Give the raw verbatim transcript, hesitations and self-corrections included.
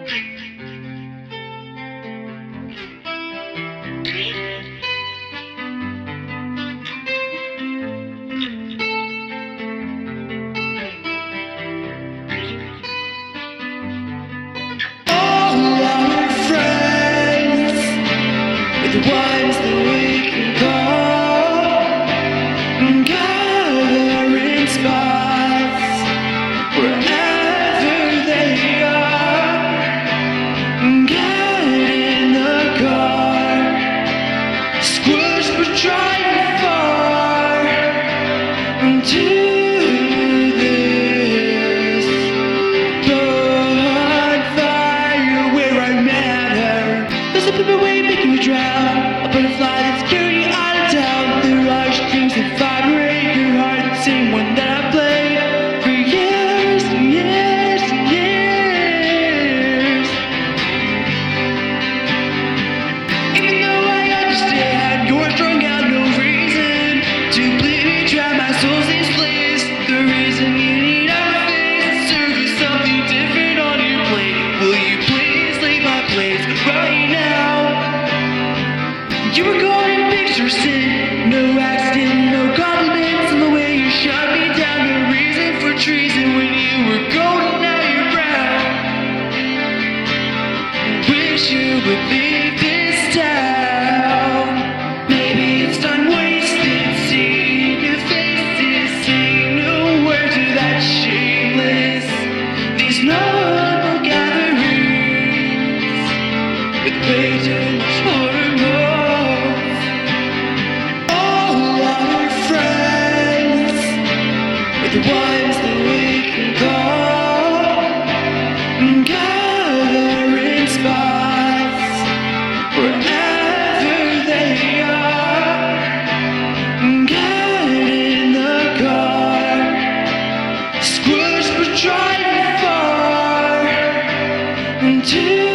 The ones that we can call and gathering spots wherever they are, and get in the car, squish but driving far into this bonfire where I met her. There's a paper way making me drown. A butterfly that's carrying you out of town. There are strings that vibrate your heart, the same one that I played for years and years and years. Even though I understand you're strung out, no reason to bleed me dry. My soul's these flames. The reason you need our face serve you something different on your plate. Will you please leave my place right now? You were going in picture sin, no accident, no compliments in the way you shut me down. No reason for treason when you were golden, now you're brown. Wish you would leave this town. Maybe it's time wasted, seeing your faces, saying no word to that shameless. These noble gatherings with way too much horror. The ones that we can call and gathering spots wherever they are, and get in the car, squish but driving far into